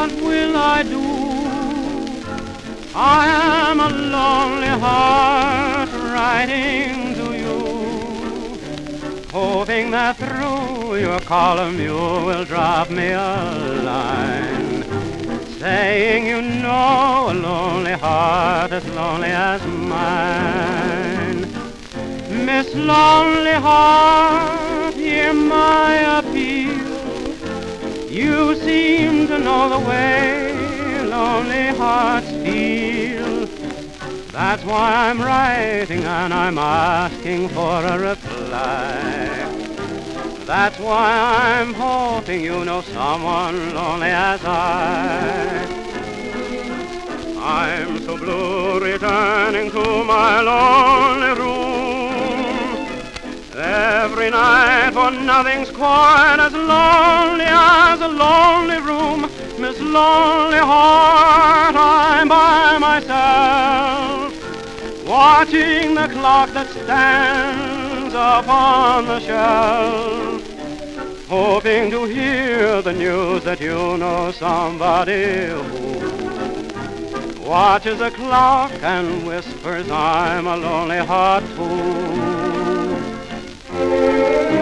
what will I do? I am a lonely heart writing to you, hoping that through your column you will drop me a line, saying you know a lonely heart as lonely as mine. Miss Lonely Heart, hear my appeal. You seem to know the way lonely hearts feel. That's why I'm writing and I'm asking for a reply. That's why I'm hoping you know someone lonely as I. I'm so blue returning to my lonely room every night, for nothing's quite as lonely as a lonely room. Miss Lonely Heart, I'm by myself, watching the clock that stands upon the shelf, hoping to hear the news that you know somebody who watches the clock and whispers I'm a lonely heart too.